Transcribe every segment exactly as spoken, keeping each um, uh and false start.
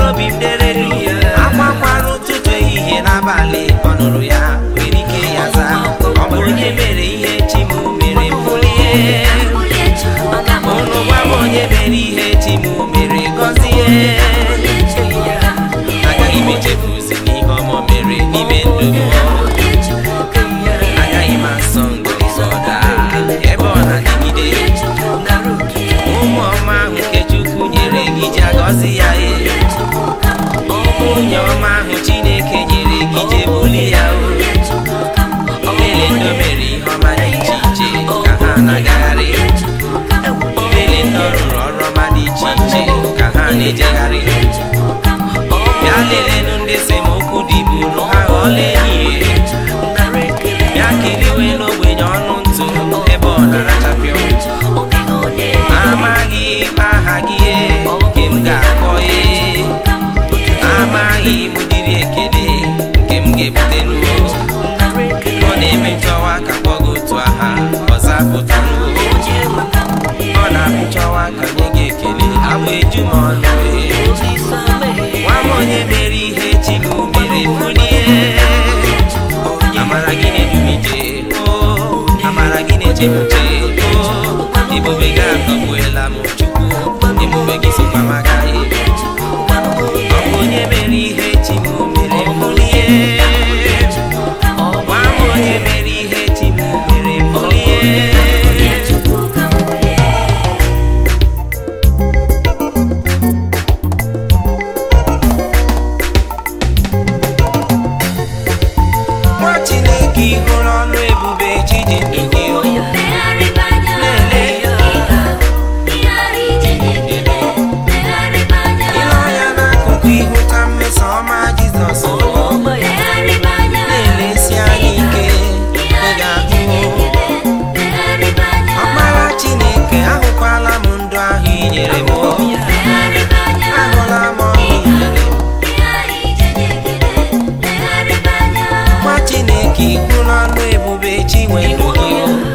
obi m dere akwakwara ụtụtụ ehihie n'abalị ọ nụrụ ya nwere ike ya zaa ọ bụ onye mere ihe chi m mere bulie ụnụ gwa m onye mere ihe chi m mere gọzie agaghị m echefuzi n'ihe ọma mere n'ime ndụ m agaghị m asọ ngọzi ọda ebe ọ na-adịgide ụmụ ọma ahụ nke Chukwu nyere gị ji agọzi ya onye ọma ahụ Chineke nyere gị je buli ya ele ndị mere ihe ọma dị iche iche ka ha na-agagharị ele ndị rụrụ ọrụ ọma dị iche iche ka ha na-ejegharị bịa lelenụ ndị esemokwu dịburu ha ghọọla enyi bịa kiriwe n'ogbenye ọnụ ntụ ebe ọ na-arachapịọ amaghị aha gị nke m ga-akpọ amaghị m dịrị ekele nke m ga-ebute n'ụwa ọ na-eme nchọwa ka kpọgo otu aha ọzọ apụta n'ụwa ọ na-abụchọwa ka nye gị ekele abụ eju m ọnụ nwa m onye mere ihe chi m mere bulie amara gị na-edumije amara gị na-echebuche ebube gị atọgbuela m Chukwu ebube gị sokwa m agaghị ọ bụ onye mere ihe chi m mere bulie nwa m onye mere ihe chi m mere bulie nwa Chineke hụrụ ọnụ ebube chi ji ndụ gị ịhụta mmeso ọma Jizọs na-elesi anya ike ị ga-ahụ ọkpara Chineke ahụkwala m ndụ ahụ i nyere m ahụla m ọṅụ i nyere m nwa Chineke hụrụ ọnụ ebube chi nwe ndụ gị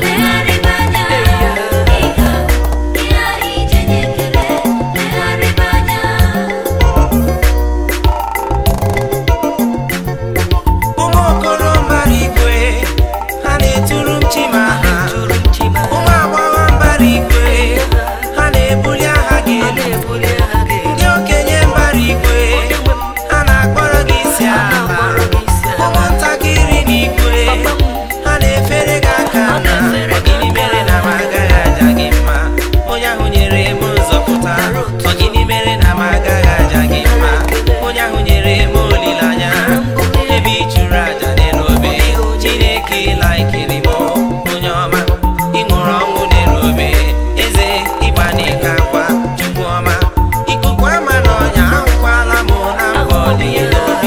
ndị okenye mbara igwe ha na-akpọrọ gị isi ala ụmụntakịrị n'igwe ha na-efere gị aka na ọgịnị mere na m agaghị aja gị mma onye ahụ nyere m nzọpụta ọgịnị mere na m agaghị aja gị mma onye ahụ nyere m olileanya ebe ị chụrụ aja n'elu obe Chineke laikiri m onye ọma ị ṅụrụ ọnwụ n'elu obe eze ịgba n'ike akwa Chukwu ọma ikuku ama n'ọnya ahụkwala m na mbọ dị n'obi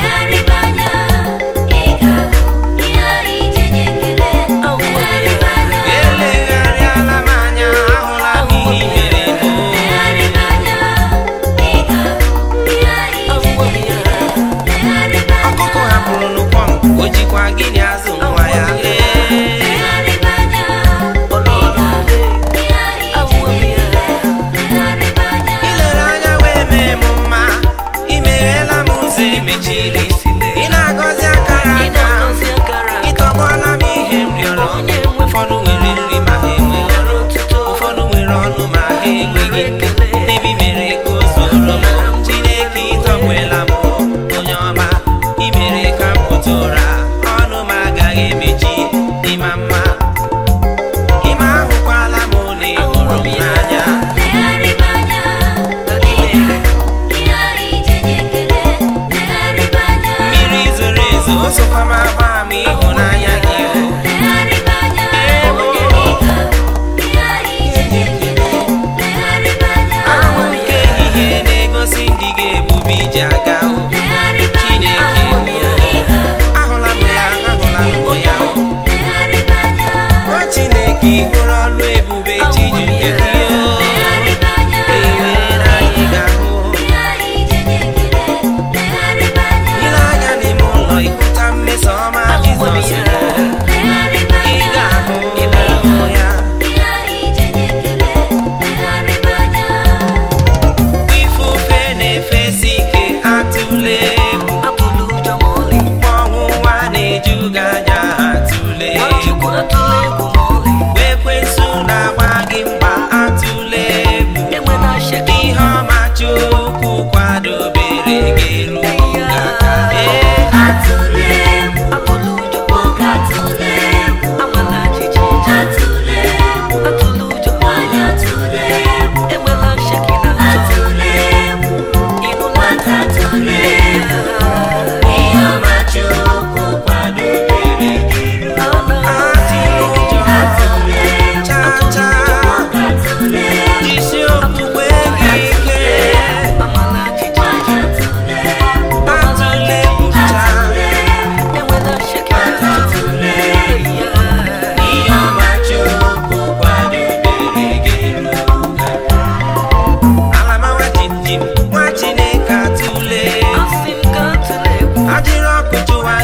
elegharịala m anya ahụla m ihe mere ọkụkọ hapụrụ n'ụkwọ m o jikwa gịnị azụ nwa ya emechiri ị na-agọzi akara aka ịtọgbọla m ihe m rịọrọ ụfọdụ nwere nri ma ha enweghị ụfọdụ nwere ọnụ ma ha enweghị ebi mere ka o zuru m Chineke ịtọgbuela m onye ọma ị mere ka m pụta ụra ọnụ m agaghị emechi ịma mma ịma ahụkwala m na ị hụrụ m n'anya o sokwa m agba m ịhụnanya gị ahụ nke ehihie na-egosi ndị ga-ebube iji aga Chineke ahụla m ya ahụla m ya nwa Chineke hụrụ ọlụ ebube chi ji nke gị ifufe na-efesi ike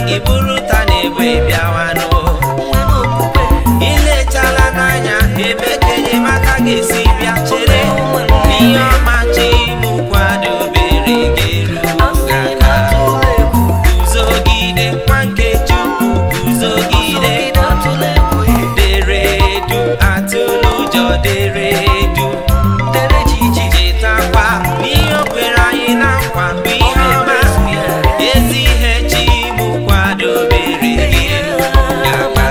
gị bụrụ ta na-egbe bịawanụ. Ilechala n'anya ebe ka enyemaka ga-esi bịa, chere ihe ọma chi m kwadobere ga-eru aka. Guzogide nwa nke Chukwu, guzogide, dere edu, atụla ụjọ, dere edu, chetakwa n'ihe o kwere anyị na nkwa bụ ihe ọma, ezi ihe chi m kwadobere ga-eru aka.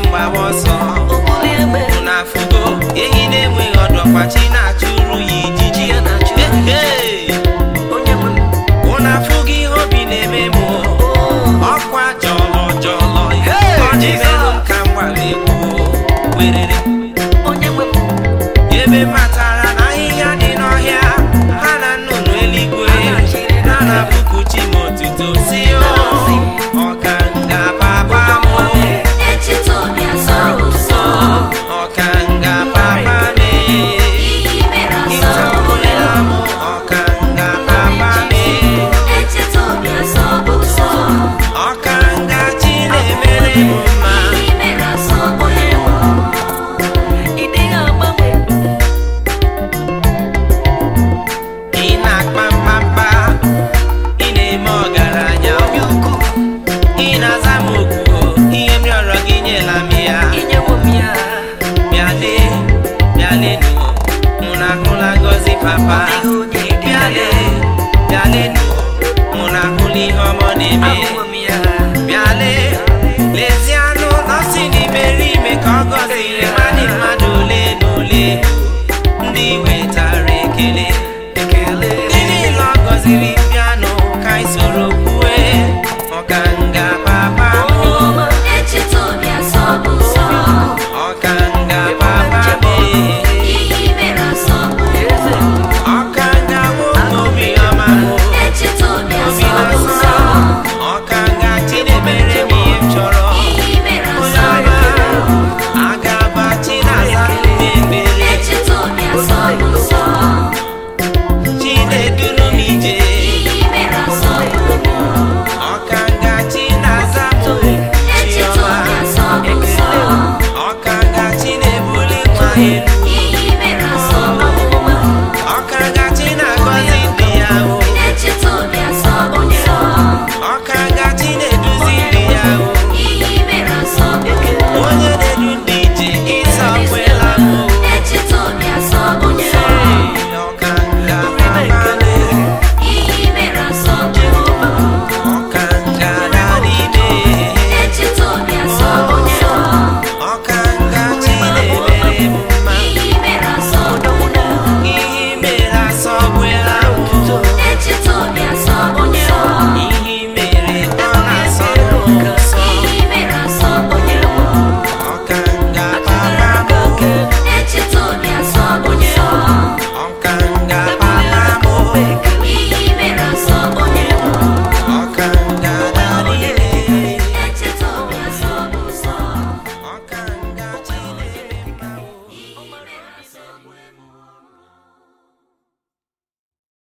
gbawa